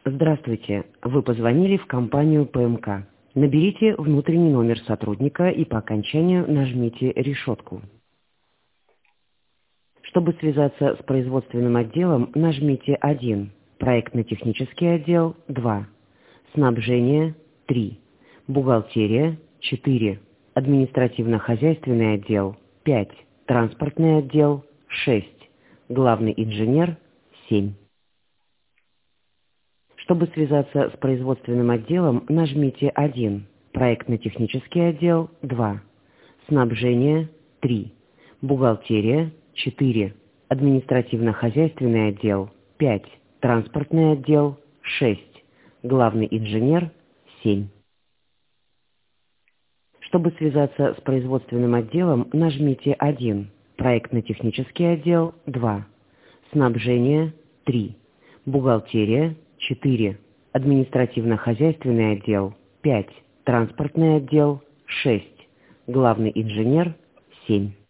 Здравствуйте. Вы позвонили в компанию ПМК. Наберите внутренний номер сотрудника и по окончанию нажмите решетку. Чтобы связаться с производственным отделом, нажмите 1. Проектно-технический отдел 2. Снабжение 3. Бухгалтерия 4. Административно-хозяйственный отдел 5. Транспортный отдел 6. Главный инженер 7. Чтобы связаться с производственным отделом, нажмите 1. Проектно-технический отдел 2. Снабжение 3. Бухгалтерия 4. Административно-хозяйственный отдел 5. Транспортный отдел 6. Главный инженер 7. Чтобы связаться с производственным отделом, нажмите 1. Проектно-технический отдел 2. Снабжение 3. Бухгалтерия 4. Административно-хозяйственный отдел 5. Транспортный отдел 6. Главный инженер 7.